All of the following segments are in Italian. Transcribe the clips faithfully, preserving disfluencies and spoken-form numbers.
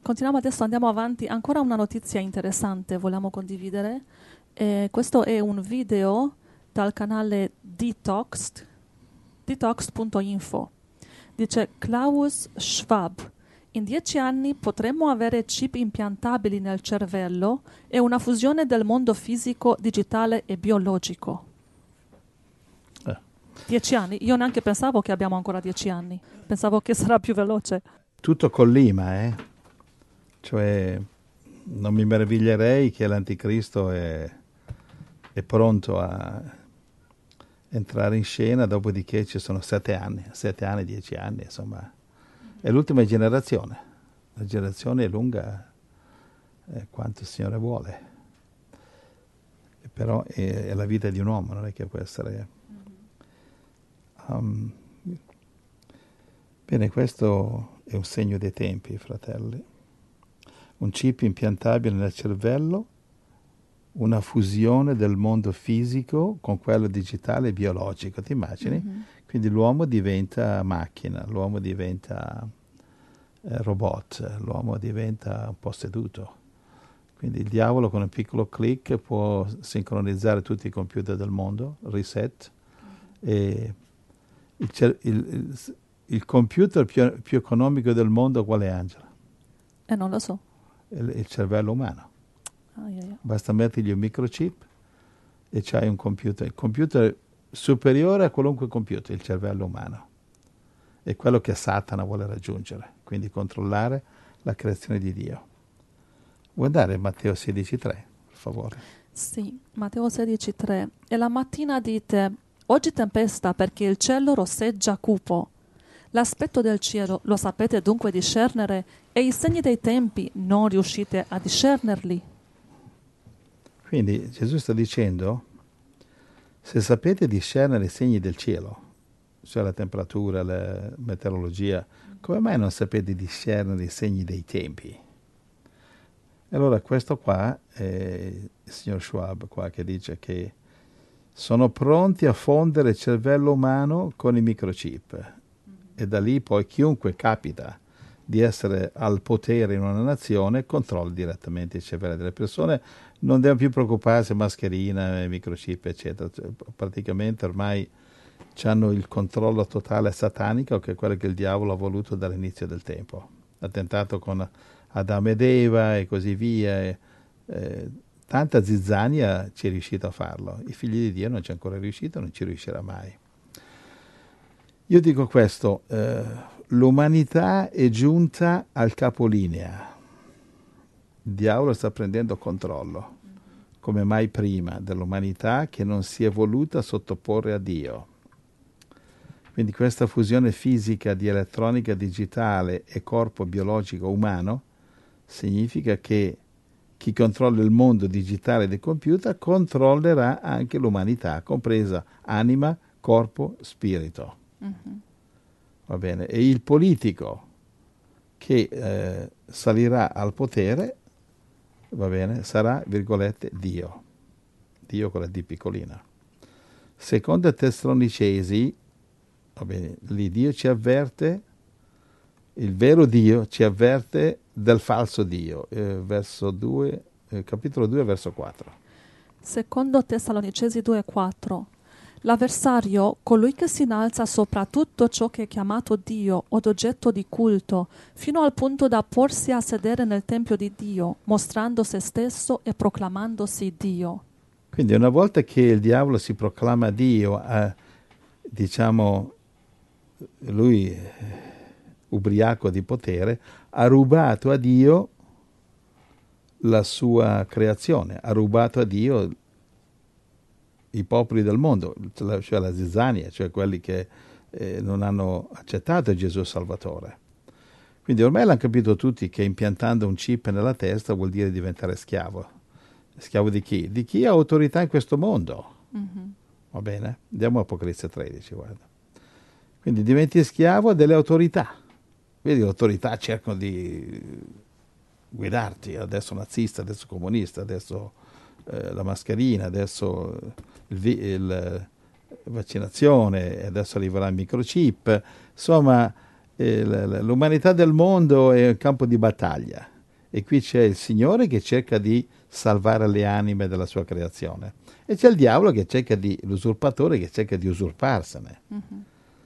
continuiamo adesso, andiamo avanti. Ancora una notizia interessante vogliamo condividere. Eh, questo è un video dal canale Detoxed, detoxed punto info. Dice Klaus Schwab: in dieci anni potremmo avere chip impiantabili nel cervello e una fusione del mondo fisico, digitale e biologico. Eh. Dieci anni? Io neanche pensavo che abbiamo ancora dieci anni. Pensavo che sarà più veloce. Tutto collima, eh? Cioè, non mi meraviglierei che l'anticristo è, è pronto a entrare in scena, dopodiché ci sono sette anni, sette anni, dieci anni, insomma. È l'ultima generazione. La generazione è lunga eh, quanto il Signore vuole. E però è, è la vita di un uomo, non è che può essere... Um, bene, questo è un segno dei tempi, fratelli. Un chip impiantabile nel cervello, una fusione del mondo fisico con quello digitale e biologico, ti immagini? Mm-hmm. Quindi l'uomo diventa macchina, l'uomo diventa eh, robot, l'uomo diventa un posseduto. Quindi il diavolo con un piccolo click può sincronizzare tutti i computer del mondo, reset, mm-hmm. e il, cer- il, il, il computer più, più economico del mondo qual è, Angela? Eh, non lo so. Il, il cervello umano. Ah, yeah, yeah. Basta mettergli un microchip e c'hai un computer. Il computer superiore a qualunque computer, il cervello umano. È quello che Satana vuole raggiungere, quindi controllare la creazione di Dio. Vuoi andare a Matteo sedici tre, per favore? Sì, Matteo sedici tre. E la mattina dite: oggi tempesta perché il cielo rosseggia cupo. L'aspetto del cielo lo sapete dunque discernere, e i segni dei tempi non riuscite a discernerli. Quindi Gesù sta dicendo: se sapete discernere i segni del cielo, cioè la temperatura, la meteorologia, come mai non sapete discernere i segni dei tempi? E allora questo qua è il signor Schwab qua che dice che sono pronti a fondere il cervello umano con i microchip. E da lì poi chiunque capita di essere al potere in una nazione controlla direttamente il cervello delle persone, non devono più preoccuparsi mascherina, microchip eccetera, cioè, praticamente ormai hanno il controllo totale satanico, che è quello che il diavolo ha voluto dall'inizio del tempo. Ha tentato con Adamo ed Eva e così via, e, eh, tanta zizzania ci è riuscito a farlo, i figli di Dio non ci è ancora riuscito, non ci riuscirà mai. Io dico questo, eh, l'umanità è giunta al capolinea, il diavolo sta prendendo controllo, come mai prima, dell'umanità che non si è voluta sottoporre a Dio. Quindi questa fusione fisica di elettronica digitale e corpo biologico umano significa che chi controlla il mondo digitale dei computer controllerà anche l'umanità, compresa anima, corpo, spirito. Mm-hmm. Va bene? E il politico che eh, salirà al potere, va bene, sarà, virgolette, Dio. Dio con la D piccolina. Secondo Tessalonicesi, va bene, lì Dio ci avverte, il vero Dio ci avverte del falso Dio, eh, verso due, eh, capitolo due, verso quattro. Secondo Tessalonicesi due quattro. L'avversario, colui che si innalza sopra tutto ciò che è chiamato Dio od oggetto di culto, fino al punto da porsi a sedere nel tempio di Dio, mostrando se stesso e proclamandosi Dio. Quindi una volta che il diavolo si proclama Dio, eh, diciamo, lui eh, ubriaco di potere, ha rubato a Dio la sua creazione, ha rubato a Dio i popoli del mondo, cioè la zizzania, cioè quelli che eh, non hanno accettato Gesù Salvatore. Quindi ormai l'hanno capito tutti che impiantando un chip nella testa vuol dire diventare schiavo. Schiavo di chi? Di chi ha autorità in questo mondo. Mm-hmm. Va bene? Andiamo a Apocalisse tredici, guarda. Quindi diventi schiavo delle autorità. Vedi, le autorità cercano di guidarti, adesso nazista, adesso comunista, adesso eh, la mascherina, adesso il, il vaccinazione, adesso arriverà il microchip. Insomma, eh, l'umanità del mondo è un campo di battaglia. E qui c'è il Signore che cerca di salvare le anime della sua creazione. E c'è il diavolo che cerca di, l'usurpatore che cerca di usurparsene. Mhm.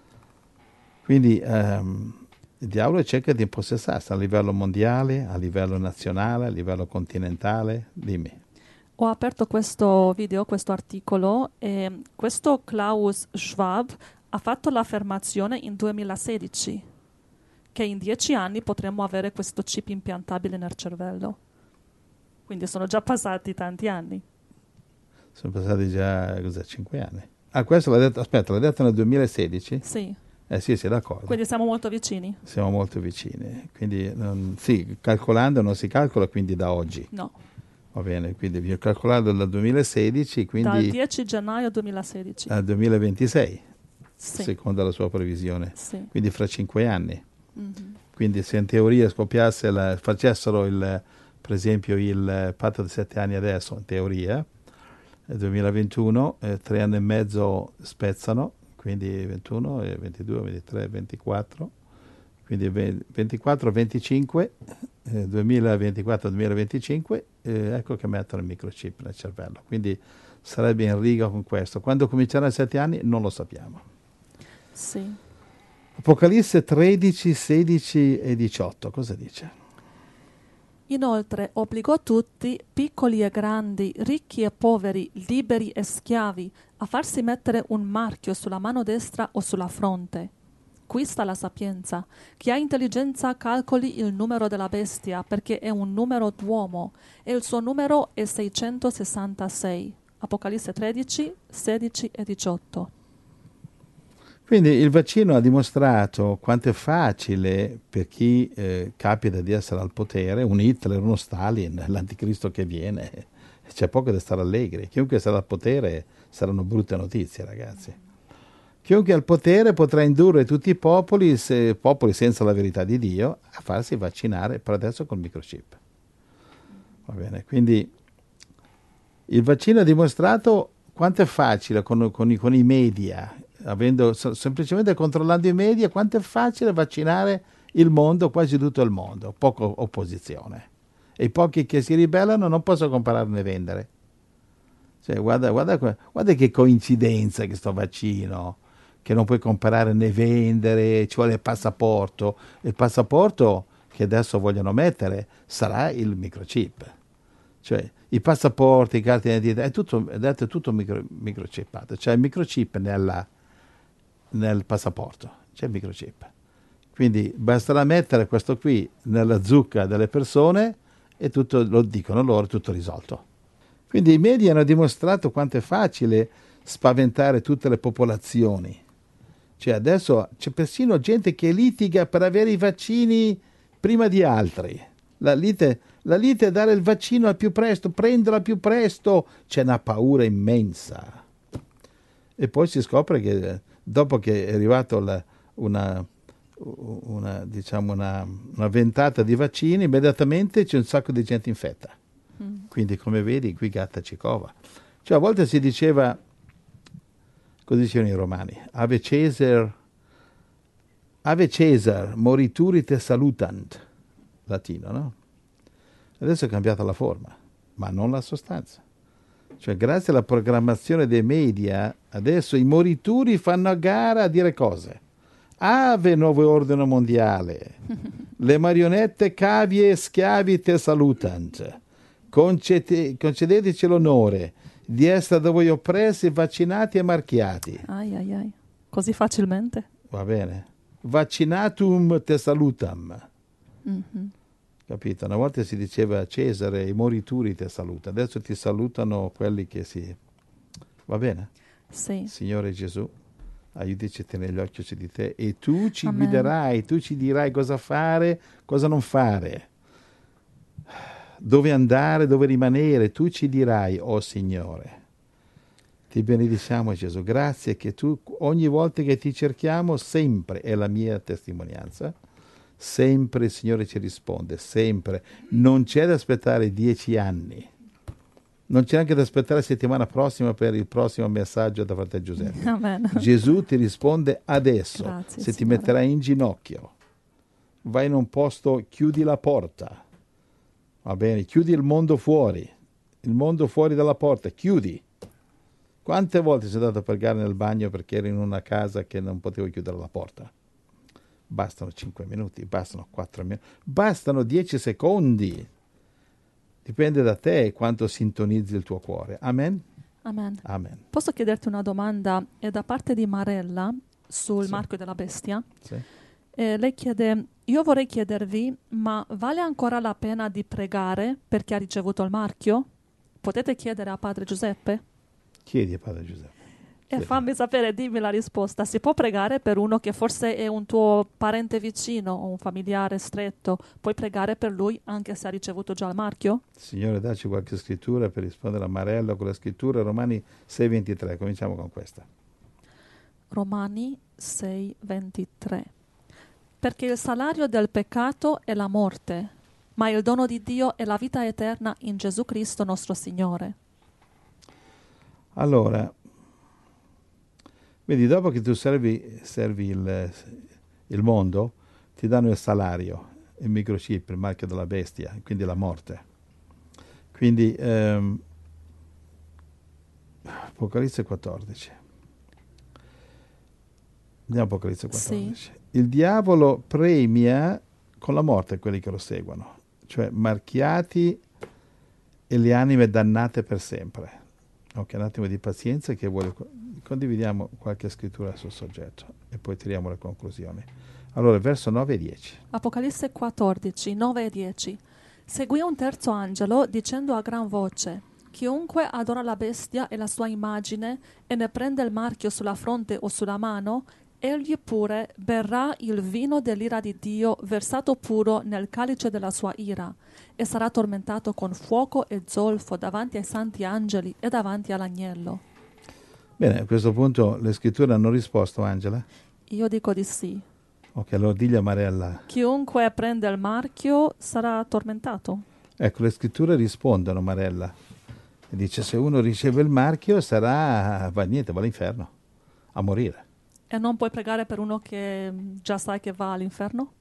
Quindi ehm, il diavolo cerca di impossessarsi a livello mondiale, a livello nazionale, a livello continentale. Dimmi. Ho aperto questo video, questo articolo, e questo Klaus Schwab ha fatto l'affermazione in duemilasedici che in dieci anni potremmo avere questo chip impiantabile nel cervello. Quindi sono già passati tanti anni. Sono passati già, cos'è, cinque anni? Ah, questo l'ha detto, aspetta, l'ha detto nel duemilasedici? Sì. Eh sì, sì, d'accordo. Quindi siamo molto vicini? Siamo molto vicini. Quindi, non, sì, calcolando non si calcola quindi da oggi. No. Va bene, quindi vi ho calcolato dal duemilasedici, quindi Dal dieci gennaio duemilasedici. al duemilaventisei, Sì. secondo la sua previsione. Sì. Quindi fra cinque anni. Mhm. Quindi se in teoria scoppiasse, la, facessero il, per esempio il patto di sette anni adesso, in teoria, nel duemilaventuno, eh, tre anni e mezzo spezzano, quindi ventuno, ventidue, ventitré, ventiquattro, quindi ventiquattro, venticinque, eh, duemilaventiquattro duemilaventicinque, eh, ecco che mettono il microchip nel cervello. Quindi sarebbe in riga con questo. Quando cominceranno i sette anni non lo sappiamo. Sì. Apocalisse tredici, sedici e diciotto, cosa dice? Inoltre obbligò tutti, piccoli e grandi, ricchi e poveri, liberi e schiavi, a farsi mettere un marchio sulla mano destra o sulla fronte. Qui sta la sapienza. Chi ha intelligenza calcoli il numero della bestia, perché è un numero d'uomo, e il suo numero è seicentosessantasei. Apocalisse tredici, sedici e diciotto. Quindi il vaccino ha dimostrato quanto è facile per chi eh, capita di essere al potere, un Hitler, uno Stalin, l'anticristo che viene, c'è poco da stare allegri. Chiunque sarà al potere saranno brutte notizie, ragazzi. Chiunque è al potere potrà indurre tutti i popoli, se, popoli senza la verità di Dio, a farsi vaccinare, per adesso col microchip. Va bene, quindi il vaccino ha dimostrato quanto è facile con, con, i, con i media, avendo semplicemente controllando i media, quanto è facile vaccinare il mondo, quasi tutto il mondo, poca opposizione. E i pochi che si ribellano non possono comprare né vendere. Cioè, guarda, guarda, guarda che coincidenza che sto vaccino, che non puoi comprare né vendere, ci vuole il passaporto. Il passaporto che adesso vogliono mettere sarà il microchip. Cioè, i passaporti, i carte d'identità, è tutto, è tutto micro, microchippato. C'è il microchip nella, nel passaporto, c'è il microchip. Quindi basterà mettere questo qui nella zucca delle persone e tutto, lo dicono loro, tutto risolto. Quindi i media hanno dimostrato quanto è facile spaventare tutte le popolazioni. Cioè adesso c'è persino gente che litiga per avere i vaccini prima di altri. La lite, la lite è dare il vaccino al più presto, prenderlo al più presto. C'è una paura immensa. E poi si scopre che dopo che è arrivata la, una, una, diciamo una, una ventata di vaccini, immediatamente c'è un sacco di gente infetta. Mm. Quindi come vedi qui gatta ci cova. Cioè a volte si diceva, così dicevano i romani, Ave Caesar, Ave Caesar, morituri te salutant, latino, no? Adesso è cambiata la forma, ma non la sostanza. Cioè, grazie alla programmazione dei media, adesso i morituri fanno a gara a dire cose. Ave nuovo ordine mondiale, le marionette cavie e schiavi te salutant, Concete, concedeteci l'onore di essere da voi oppressi, vaccinati e marchiati. Ai ai ai, così facilmente? Va bene. Vaccinatum te salutam. Mm-hmm. Capito? Una volta si diceva Cesare, i morituri ti salutano, adesso ti salutano quelli che si... Va bene? Sì. Signore Gesù, aiutici a tenere gli occhi su di te e tu ci Amen. guiderai, tu ci dirai cosa fare, cosa non fare, dove andare, dove rimanere, tu ci dirai, oh Signore. Ti benediciamo Gesù, grazie che tu ogni volta che ti cerchiamo sempre è la mia testimonianza. Sempre il Signore ci risponde, sempre. Non c'è da aspettare dieci anni. Non c'è anche da aspettare la settimana prossima per il prossimo messaggio da fratello Giuseppe. Amen. Gesù ti risponde adesso. Grazie, se ti Signore. metterai in ginocchio, vai in un posto, chiudi la porta, Va bene, chiudi il mondo fuori, il mondo fuori dalla porta, chiudi. Quante volte sei andato a pregare nel bagno perché eri in una casa che non potevo chiudere la porta? Bastano cinque minuti, bastano quattro minuti, bastano dieci secondi. Dipende da te quanto sintonizzi il tuo cuore. Amen? Amen. Amen. Posso chiederti una domanda? È da parte di Marella sul Sì. marchio della bestia. Sì. Eh, lei chiede, io vorrei chiedervi, ma vale ancora la pena di pregare per chi ha ricevuto il marchio? Potete chiedere a Padre Giuseppe? Chiedi a Padre Giuseppe. E Chiedi. fammi sapere, dimmi la risposta. Si può pregare per uno che forse è un tuo parente vicino o un familiare stretto? Puoi pregare per lui anche se ha ricevuto già il marchio? Signore, dacci qualche scrittura per rispondere a Marella con la scrittura. Romani sei ventitré, cominciamo con questa. Romani sei ventitré. Perché il salario del peccato è la morte, ma il dono di Dio è la vita eterna in Gesù Cristo nostro Signore. Allora, vedi, dopo che tu servi, servi il, il mondo, ti danno il salario, il microchip, il marchio della bestia, quindi la morte. Quindi, ehm, Apocalisse quattordici. Andiamo a Apocalisse quattordici. Sì. Il diavolo premia con la morte quelli che lo seguono, cioè marchiati e le anime dannate per sempre. Ok, un attimo di pazienza che vuole... Condividiamo qualche scrittura sul soggetto e poi tiriamo le conclusioni. Allora, verso nove e dieci. Apocalisse quattordici, nove e dieci. Seguì un terzo angelo dicendo a gran voce: chiunque adora la bestia e la sua immagine e ne prende il marchio sulla fronte o sulla mano, egli pure berrà il vino dell'ira di Dio versato puro nel calice della sua ira e sarà tormentato con fuoco e zolfo davanti ai santi angeli e davanti all'agnello. Bene, a questo punto le scritture hanno risposto, Angela? Io dico di sì. Ok, allora digli a Marella. Chiunque prende il marchio sarà tormentato. Ecco, le scritture rispondono, Marella. E dice, se uno riceve il marchio sarà, va niente, va all'inferno, a morire. E non puoi pregare per uno che già sai che va all'inferno?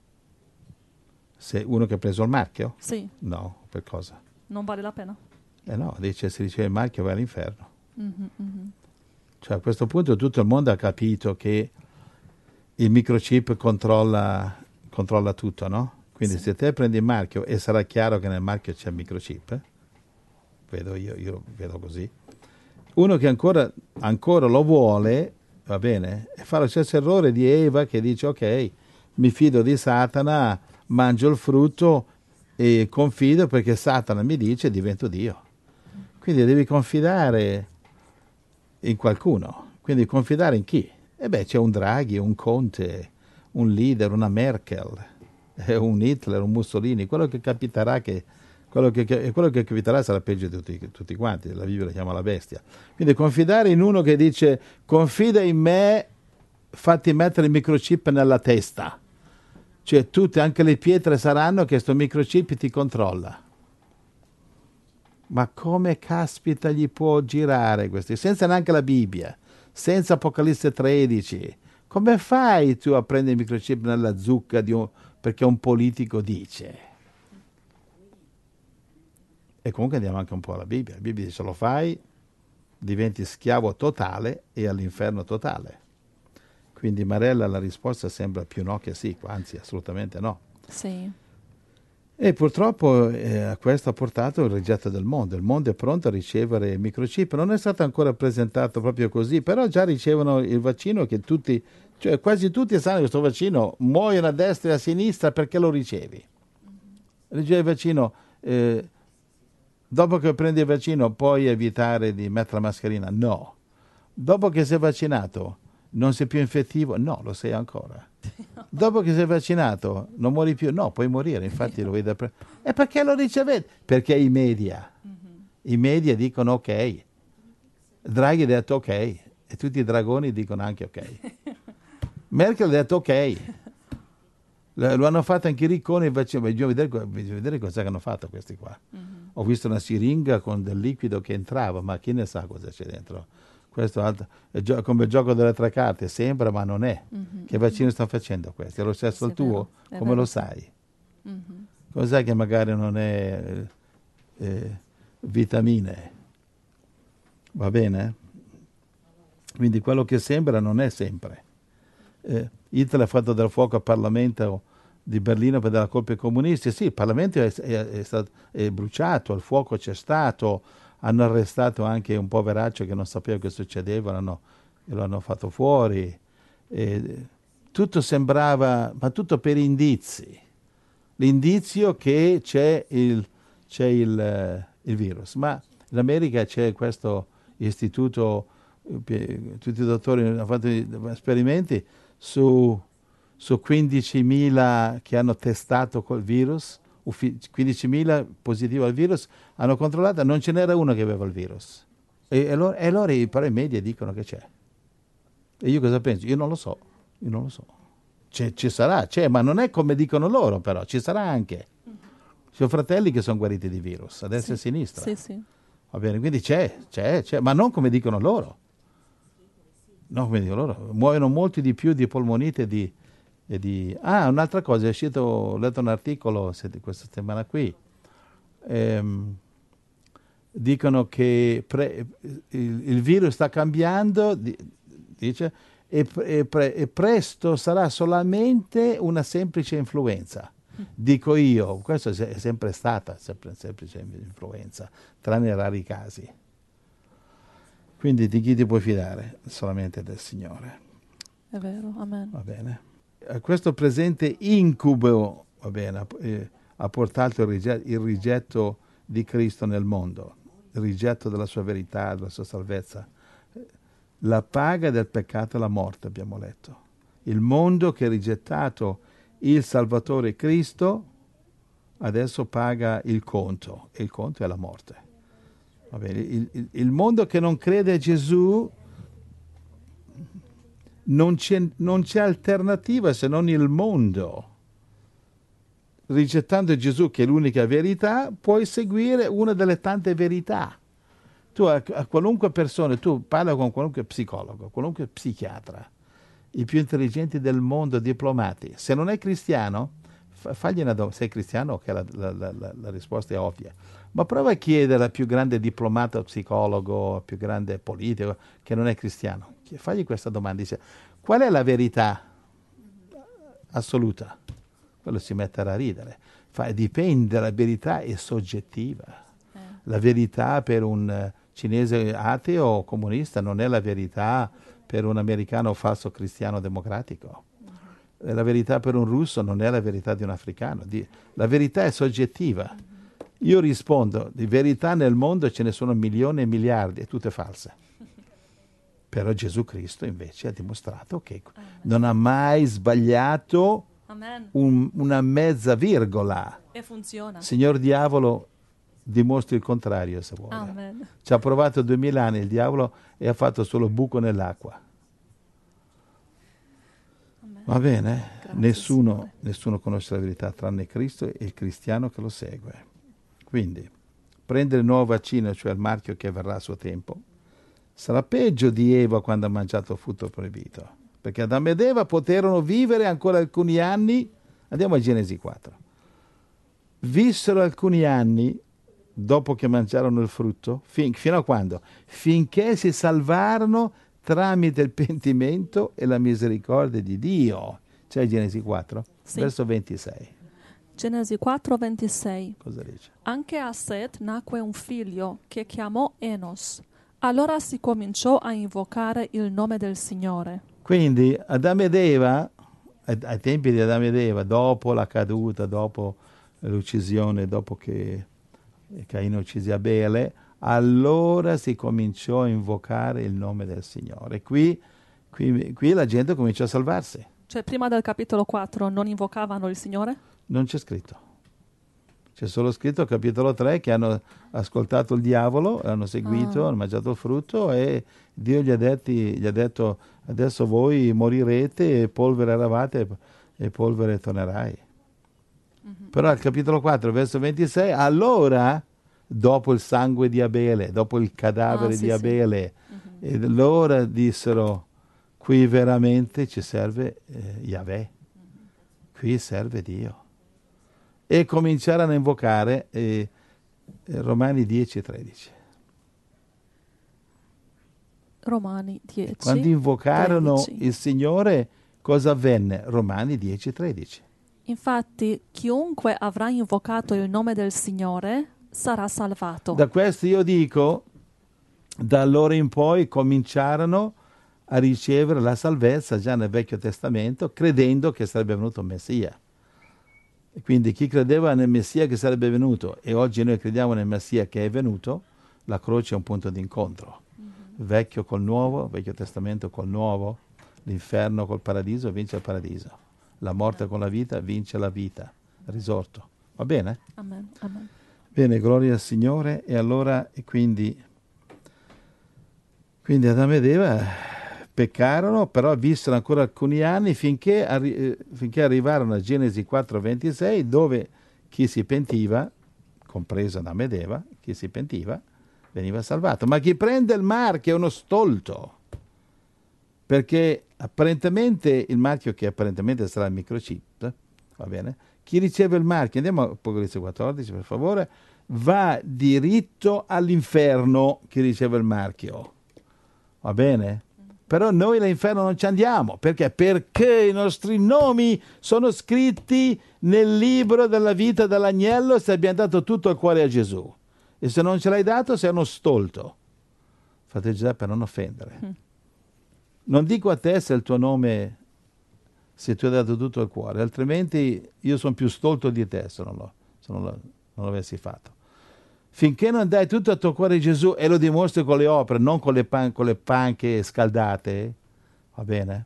Se uno che ha preso il marchio? Sì. No, per cosa? Non vale la pena? Eh no, dice, se riceve il marchio va all'inferno. Mm-hmm, mm-hmm. Cioè a questo punto tutto il mondo ha capito che il microchip controlla, controlla tutto, no? Quindi sì. se te prendi il marchio e sarà chiaro che nel marchio c'è il microchip, eh? vedo io, io vedo così, uno che ancora, ancora lo vuole, va bene, e fa lo stesso errore di Eva che dice ok, mi fido di Satana, mangio il frutto e confido perché Satana mi dice divento Dio. Quindi devi confidare in qualcuno. Quindi confidare in chi? E beh, c'è un Draghi, un Conte, un leader, una Merkel, un Hitler, un Mussolini. Quello che capiterà che quello che, quello che capiterà sarà peggio di tutti, tutti quanti. La Bibbia la chiama la bestia. Quindi confidare in uno che dice confida in me, fatti mettere il microchip nella testa. Cioè tutte, anche le pietre saranno che sto microchip ti controlla. Ma come caspita gli può girare questo? Senza neanche la Bibbia, senza Apocalisse tredici. Come fai tu a prendere il microchip nella zucca di un, perché un politico dice? E comunque andiamo anche un po' alla Bibbia. La Bibbia dice se lo fai diventi schiavo totale e all'inferno totale. Quindi Marella la risposta sembra più no che sì, anzi assolutamente no. Sì. E purtroppo eh, a questo ha portato il rigetto del mondo. Il mondo è pronto a ricevere il microchip. Non è stato ancora presentato proprio così, però già ricevono il vaccino che tutti, cioè quasi tutti sanno che questo vaccino muoiono a destra e a sinistra perché lo ricevi. Ricevi il vaccino, eh, dopo che prendi il vaccino puoi evitare di mettere la mascherina? No. Dopo che sei vaccinato non sei più infettivo? No, lo sei ancora. Dopo che sei vaccinato non muori più? No, puoi morire, infatti lo vedi. Pre- e perché lo ricevete? Perché i media, mm-hmm. i media dicono ok, Draghi ha detto ok, e tutti i dragoni dicono anche ok. Merkel ha detto ok, lo hanno fatto anche i ricconi, invece bisogna vedere, bisogna vedere cosa hanno fatto questi qua. Mm-hmm. Ho visto una siringa con del liquido che entrava, ma chi ne sa cosa c'è dentro? Questo è come il gioco delle tre carte, sembra ma non è. Mm-hmm. Che vaccino stanno facendo questi? È lo stesso il tuo? Vero, come vero. Lo sai? Mm-hmm. Come sai che magari non è eh, vitamine. Va bene? Quindi quello che sembra non è sempre. Eh, Hitler ha fatto del fuoco al Parlamento di Berlino per dare colpe ai comunisti. Sì, il Parlamento è, è, è, stato, è bruciato, il fuoco c'è stato, hanno arrestato anche un poveraccio che non sapeva che succedeva, l'hanno, lo hanno fatto fuori. Eh, tutto sembrava, ma tutto per indizi. L'indizio che c'è il, c'è il, il virus. Ma in America c'è questo istituto, tutti i dottori hanno fatto esperimenti su, su quindicimila che hanno testato col virus, quindicimila positivi al virus, hanno controllato, non ce n'era uno che aveva il virus. E, e, allora, e allora i, però i media dicono che c'è. E io cosa penso? Io non lo so, io non lo so. C'è, ci sarà, c'è, ma non è come dicono loro però, ci sarà anche. Ci sono fratelli che sono guariti di virus, a destra sì, e a sinistra. Sì, sì. Va bene, quindi c'è, c'è, c'è, ma non come dicono loro. No, come dicono loro. Muoiono molti di più di polmonite e di, e di... Ah, un'altra cosa, è uscito, ho letto un articolo questa settimana qui. Ehm, dicono che pre, il, il virus sta cambiando, di, dice, e, e, pre, e presto sarà solamente una semplice influenza. Dico io, questo è sempre stata sempre semplice influenza, tranne rari casi. Quindi di chi ti puoi fidare? Solamente del Signore. È vero, amen. Va bene. A questo presente incubo, va bene, eh, ha portato il rigetto, il rigetto di Cristo nel mondo, il rigetto della sua verità, della sua salvezza. La paga del peccato è la morte, abbiamo letto. Il mondo che ha rigettato il Salvatore Cristo adesso paga il conto, e il conto è la morte. Va bene. Il, il, il mondo che non crede a Gesù non c'è, non c'è alternativa se non il mondo. Rigettando Gesù, che è l'unica verità, puoi seguire una delle tante verità. Tu a, a qualunque persona, tu parla con qualunque psicologo, qualunque psichiatra, i più intelligenti del mondo, diplomati. Se non è cristiano, fa, fagli una domanda. Sei cristiano? Ok, la, la, la, la risposta è ovvia. Ma prova a chiedere al più grande diplomata, psicologo, al più grande politico, che non è cristiano. Fagli questa domanda. Dice, qual è la verità assoluta? Quello si metterà a ridere. Fa, dipende, la verità è soggettiva. Eh. La verità per un cinese ateo o comunista non è la verità per un americano falso cristiano democratico. Mm-hmm. La verità per un russo non è la verità di un africano. La verità è soggettiva. Mm-hmm. Io rispondo, di verità nel mondo ce ne sono milioni e miliardi, e tutte false. Però Gesù Cristo invece ha dimostrato che Amen. Non ha mai sbagliato un, una mezza virgola. E funziona. Signor Diavolo dimostri il contrario, se vuole. Amen. Ci ha provato duemila anni il diavolo e ha fatto solo buco nell'acqua. Amen. Va bene? Grazie, nessuno, nessuno conosce la verità tranne Cristo e il cristiano che lo segue. Quindi, prendere il nuovo vaccino, cioè il marchio che verrà a suo tempo, sarà peggio di Eva quando ha mangiato il frutto proibito. Perché Adamo ed Eva poterono vivere ancora alcuni anni. Andiamo a Genesi quattro. Vissero alcuni anni dopo che mangiarono il frutto, fin, fino a quando? Finché si salvarono tramite il pentimento e la misericordia di Dio. C'è Genesi quattro, sì. Verso ventisei. Genesi quattro, ventisei. Cosa dice? Anche a Set nacque un figlio che chiamò Enos. Allora si cominciò a invocare il nome del Signore. Quindi Adamo ed Eva, ai tempi di Adamo ed Eva, dopo la caduta, dopo l'uccisione, dopo che Caino uccise Abele, allora si cominciò a invocare il nome del Signore. Qui, qui, qui la gente cominciò a salvarsi. Cioè prima del capitolo quattro non invocavano il Signore? Non c'è scritto. C'è solo scritto capitolo tre che hanno ascoltato il diavolo, l'hanno seguito, ah. hanno mangiato il frutto e Dio gli ha, detti, gli ha detto adesso voi morirete e polvere eravate e polvere tornerai. Mm-hmm. Però al capitolo quattro, verso ventisei, allora, dopo il sangue di Abele, dopo il cadavere ah, sì, di Abele, sì. mm-hmm. e allora dissero, qui veramente ci serve eh, Yahweh, mm-hmm. qui serve Dio. E cominciarono a invocare, e Eh, Romani dieci tredici. Romani dieci. Quando invocarono tredici. il Signore, cosa avvenne? Romani dieci tredici. Infatti, chiunque avrà invocato il nome del Signore sarà salvato. Da questo io dico, da allora in poi cominciarono a ricevere la salvezza già nel Vecchio Testamento, credendo che sarebbe venuto un Messia. E quindi chi credeva nel Messia che sarebbe venuto, e oggi noi crediamo nel Messia che è venuto, la croce è un punto di incontro. Mm-hmm. Vecchio col nuovo, Vecchio Testamento col nuovo, l'inferno col paradiso vince il paradiso, la morte con la vita vince la vita, risorto. Va bene? Amen. Amen. Bene, gloria al Signore. E allora, e quindi, quindi Adamo ed Eva peccarono, però vissero ancora alcuni anni finché, arri- eh, finché arrivarono a Genesi quattro ventisei, dove chi si pentiva, compreso Adamo ed Eva, chi si pentiva veniva salvato. Ma chi prende il marchio è uno stolto, perché apparentemente il marchio, che apparentemente sarà il microchip, va bene? Chi riceve il marchio, andiamo a Apocalisse quattordici per favore, va diritto all'inferno chi riceve il marchio, va bene? Però noi all'inferno non ci andiamo, perché? Perché i nostri nomi sono scritti nel libro della vita dell'agnello, se abbiamo dato tutto il cuore a Gesù. E se non ce l'hai dato sei uno stolto. Fratello Giuseppe, per non offendere. Mm. Non dico a te se il tuo nome, se tu hai dato tutto il cuore, altrimenti io sono più stolto di te se non, lo, se non, lo, non l'avessi fatto. Finché non dai tutto il tuo cuore a Gesù e lo dimostri con le opere, non con le, pan, con le panche scaldate, va bene?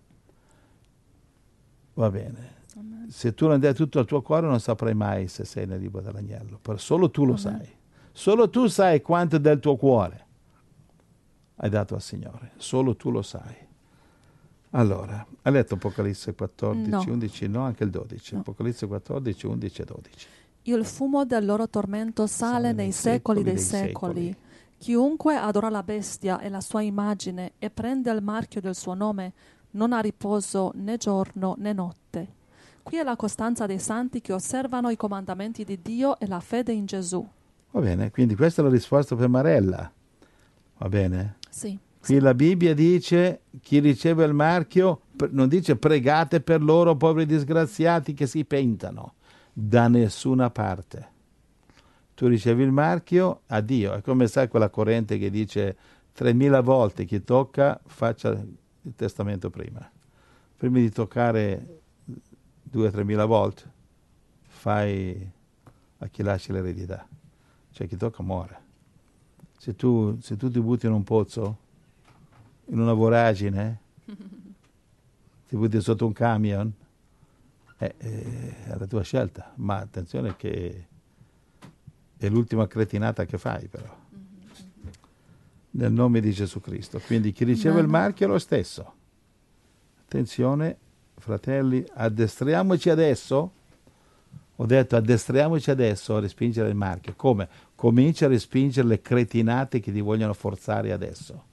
Va bene. Amen. Se tu non dai tutto il tuo cuore non saprai mai se sei nel libro dell'agnello, però solo tu lo Amen. Sai. Solo tu sai quanto del tuo cuore hai dato al Signore, solo tu lo sai. Allora, hai letto Apocalisse quattordici, no. undici? No, anche il dodici. No. Apocalisse quattordici, undici e dodici. Il fumo del loro tormento sale, sale nei secoli, secoli dei, dei secoli. secoli. Chiunque adora la bestia e la sua immagine e prende il marchio del suo nome non ha riposo né giorno né notte. Qui è la costanza dei santi che osservano i comandamenti di Dio e la fede in Gesù. Va bene, quindi questa è la risposta per Marella. Va bene? Sì. Qui sì. la Bibbia dice, chi riceve il marchio, non dice pregate per loro, poveri disgraziati, che si pentano. Da nessuna parte. Tu ricevi il marchio, addio. È come sai quella corrente che dice tremila volte chi tocca faccia il testamento prima. Prima di toccare due o tremila volte fai a chi lasci l'eredità. Cioè chi tocca muore. Se tu, se tu ti butti in un pozzo, in una voragine, ti butti sotto un camion, Eh, eh, è la tua scelta, ma attenzione che è l'ultima cretinata che fai però, mm-hmm. nel nome di Gesù Cristo. Quindi chi riceve Bene. il marchio è lo stesso. Attenzione, fratelli, addestriamoci adesso, ho detto addestriamoci adesso a respingere il marchio. Come? Comincia a respingere le cretinate che ti vogliono forzare adesso.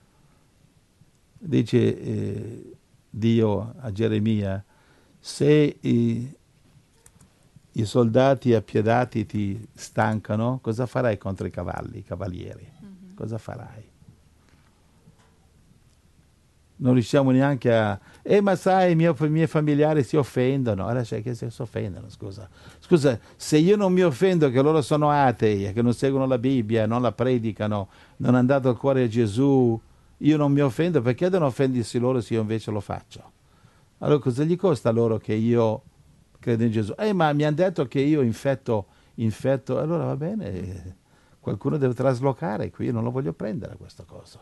Dice eh, Dio a Geremia, se i, i soldati appiedati ti stancano, cosa farai contro i cavalli, i cavalieri? Mm-hmm. Cosa farai? Non riusciamo neanche a... Eh, ma sai, i miei, i miei familiari si offendono. Allora c'è che si offendono, scusa. Scusa, se io non mi offendo che loro sono atei, che non seguono la Bibbia, non la predicano, non hanno dato il cuore a Gesù, io non mi offendo, perché devono offendersi loro se io invece lo faccio? Allora cosa gli costa loro che io credo in Gesù? Eh, ma mi hanno detto che io infetto, infetto, allora va bene, qualcuno deve traslocare qui, io non lo voglio prendere questa cosa.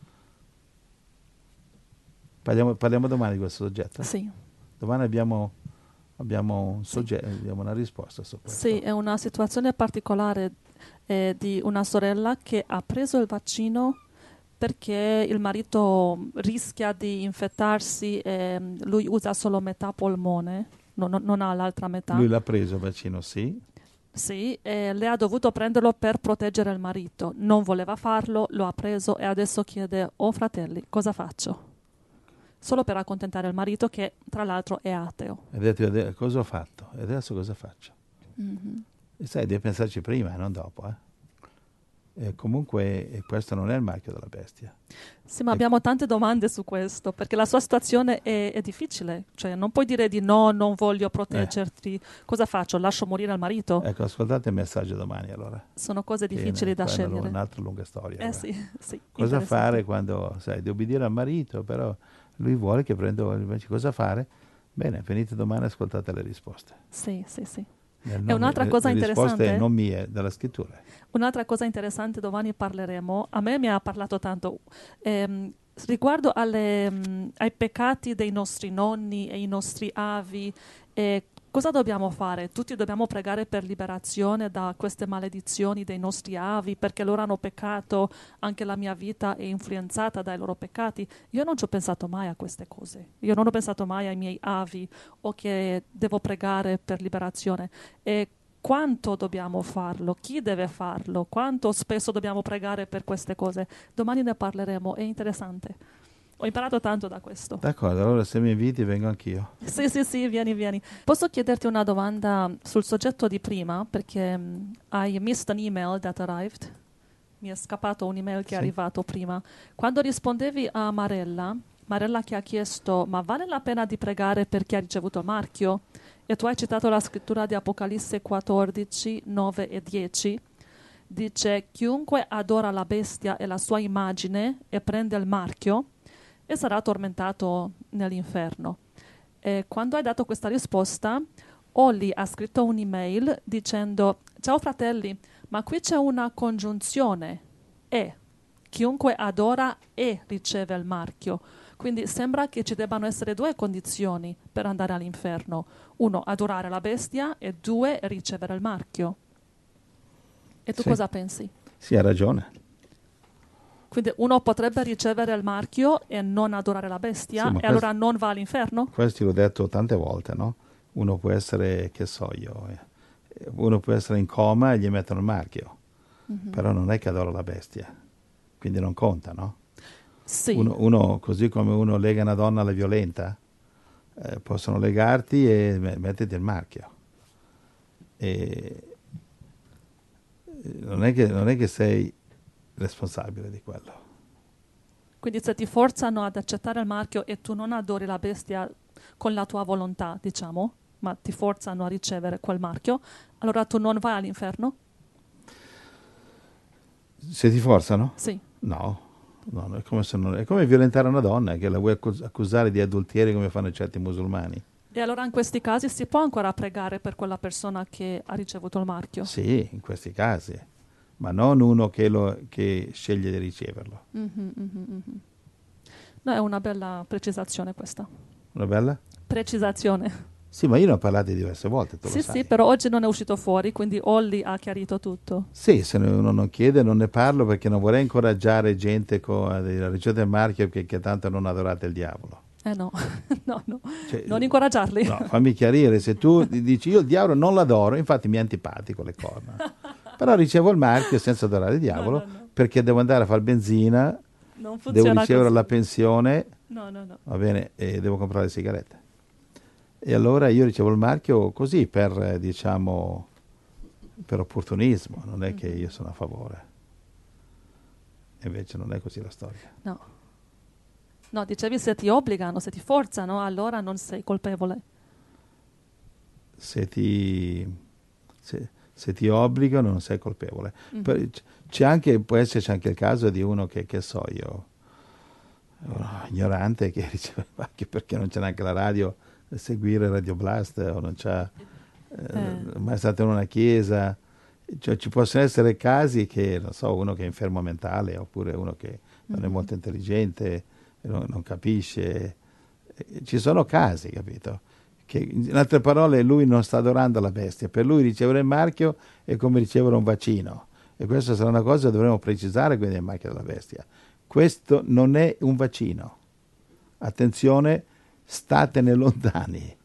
Parliamo, parliamo domani di questo soggetto? Sì. Domani abbiamo, abbiamo, un soggetto, sì. abbiamo una risposta su questo. Sì, è una situazione particolare eh, di una sorella che ha preso il vaccino perché il marito rischia di infettarsi e lui usa solo metà polmone, non, non ha l'altra metà. Lui l'ha preso il vaccino, sì. Sì, e lei ha dovuto prenderlo per proteggere il marito. Non voleva farlo, lo ha preso e adesso chiede, oh fratelli, cosa faccio? Solo per accontentare il marito che tra l'altro è ateo. E ha detto, cosa ho fatto? E adesso cosa faccio? Mm-hmm. E sai, devi pensarci prima e non dopo, eh? E comunque eh, questo non è il marchio della bestia. Sì, ma abbiamo tante domande su questo, perché la sua situazione è, è difficile. Cioè, non puoi dire di no, non voglio proteggerti. Eh. Cosa faccio? Lascio morire al marito? Ecco, ascoltate il messaggio domani allora. Sono cose difficili e, da scegliere. È un'altra lunga storia. Eh sì, sì, cosa fare quando, sai, devi obbedire al marito, però lui vuole che prendo invece cosa fare? Bene, venite domani e ascoltate le risposte. Sì, sì, sì. Nome, è un'altra cosa le interessante. risposte non mie, dalla scrittura. Un'altra cosa interessante, domani parleremo, a me mi ha parlato tanto, ehm, riguardo alle, mh, ai peccati dei nostri nonni e i nostri avi, eh, cosa dobbiamo fare? Tutti dobbiamo pregare per liberazione da queste maledizioni dei nostri avi, perché loro hanno peccato, anche la mia vita è influenzata dai loro peccati. Io non ci ho pensato mai a queste cose, io non ho pensato mai ai miei avi o che devo pregare per liberazione. E quanto dobbiamo farlo? Chi deve farlo? Quanto spesso dobbiamo pregare per queste cose? Domani ne parleremo, è interessante. Ho imparato tanto da questo. D'accordo, allora se mi inviti vengo anch'io. Sì, sì, sì, vieni, vieni. Posso chiederti una domanda sul soggetto di prima? Perché um, I missed an email that arrived. Mi è scappato un'email che sì. è arrivato prima. Quando rispondevi a Marella, Marella che ha chiesto, ma vale la pena di pregare per chi ha ricevuto il marchio? E tu hai citato la scrittura di Apocalisse quattordici, nove e dieci. Dice, chiunque adora la bestia e la sua immagine e prende il marchio e sarà tormentato nell'inferno. E quando hai dato questa risposta, Olli ha scritto un'email dicendo, ciao fratelli, ma qui c'è una congiunzione, e. Chiunque adora e riceve il marchio. Quindi sembra che ci debbano essere due condizioni per andare all'inferno. Uno, adorare la bestia, e due, ricevere il marchio. E tu sì. cosa pensi? Sì, ha ragione. Quindi uno potrebbe ricevere il marchio e non adorare la bestia, sì, e questo, allora non va all'inferno? Questo l'ho detto tante volte, no? Uno può essere, che so io, eh, uno può essere in coma e gli mettono il marchio, mm-hmm. però non è che adora la bestia, quindi non conta, no? Sì. Uno, uno, così come uno lega una donna alla violenta, eh, possono legarti e metterti il marchio. E non è che, non è che sei responsabile di quello. Quindi se ti forzano ad accettare il marchio e tu non adori la bestia con la tua volontà, diciamo, ma ti forzano a ricevere quel marchio, allora tu non vai all'inferno? Se ti forzano? Sì. No. No, è come, se non, è come violentare una donna, che la vuoi accusare di adulterio come fanno certi musulmani. E allora in questi casi si può ancora pregare per quella persona che ha ricevuto il marchio? Sì, in questi casi, ma non uno che, lo, che sceglie di riceverlo. Mm-hmm, mm-hmm. No, è una bella precisazione questa. Una bella? Precisazione. Sì, ma io ne ho parlato diverse volte, tu sì, lo sai. Sì, però oggi non è uscito fuori, quindi Olli ha chiarito tutto. Sì, se uno non chiede non ne parlo, perché non vorrei incoraggiare gente con la ricevere il marchio che, che tanto non adorate il diavolo. Eh no, no, no, cioè, non incoraggiarli. No, fammi chiarire, se tu dici io il diavolo non l'adoro, infatti mi è antipatico le corna, però ricevo il marchio senza adorare il diavolo, no, no, no. perché devo andare a fare benzina, non devo ricevere così. la pensione, no, no, no. va bene, e devo comprare le sigarette. E allora io ricevo il marchio così per, diciamo, per opportunismo, non è mm-hmm. che io sono a favore. E invece non è così la storia. No. No, dicevi se ti obbligano, se ti forzano, allora non sei colpevole. Se ti, se, se ti obbligano non sei colpevole. Mm-hmm. C'è anche, può esserci anche il caso di uno che, che so io, uno ignorante che riceve anche perché non c'è neanche la radio, seguire Radio Blast o non c'è eh, eh. mai stato in una chiesa, cioè, ci possono essere casi che non so, uno che è infermo mentale oppure uno che non mm-hmm. è molto intelligente, non, non capisce, ci sono casi, capito, che in altre parole lui non sta adorando la bestia, per lui ricevere il marchio è come ricevere un vaccino, e questa sarà una cosa che dovremmo precisare, quindi il marchio della bestia, questo non è un vaccino, attenzione, statene lontani.